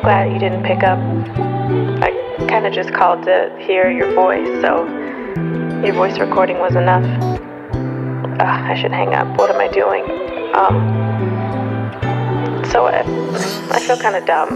glad you didn't pick up. I kind of just called to hear your voice, so your voice recording was enough. I should hang up. What am I doing? So I feel kind of dumb.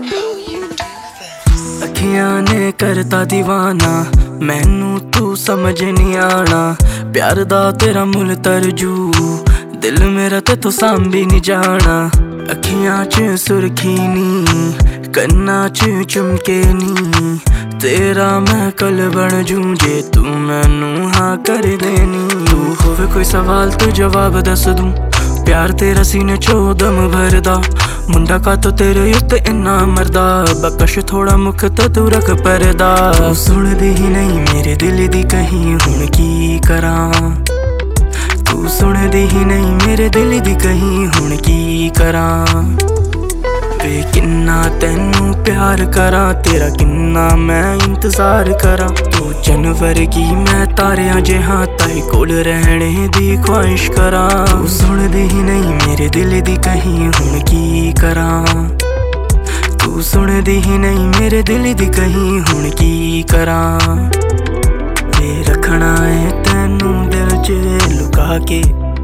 अखियां ने करता दीवाना, मैनू तू समझ नहीं आना। प्यार दा तेरा मुल तरजू, दिल मेरा ते तू सांभी नहीं जाना। अखियां च सुर्खी नी, कन्ना च चुमके नी, तेरा मैं कल बन जूं जे तू मैनू हाँ कर देनी। तू होवे कोई सवाल तो जवाब दस दूं, प्यार तेरा सीने चो दम भरदा। मुंडा का तो तेरे उत्ते इन्ना मरदा, बकश थोड़ा मुख तो तू रख परदा। तू सुनदी ही नहीं मेरे दिल दी कहीं, हुण की करां। तू सुनदी ही नहीं मेरे दिल दी कहीं, हुण की करां। वे किन्ना तैनू प्यार करां, तेरा किन्ना मैं इंतजार करां। तू जानवर की मैं तारियां जिहां, ताई कोल रहने दी ख्वाहिश करां। तू सुनदी ही नहीं मेरे दिल दी कहीं, हुण की करां। तू सुनदी ही नहीं मेरे दिल दी कहीं, हुण की करां। वे रखना है तैनू दिल च लुका के,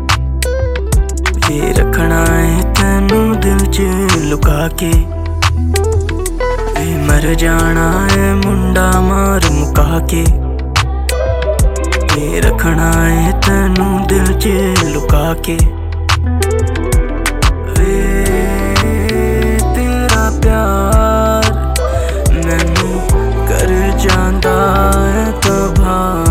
वे रखना है तैनू दिल च लुका के। वे मर जाना है मुंडा मार मुका के, वे रखना है तैनू दिल च लुका के। वे तेरा प्यार मैनू कर जांदा है तबाह।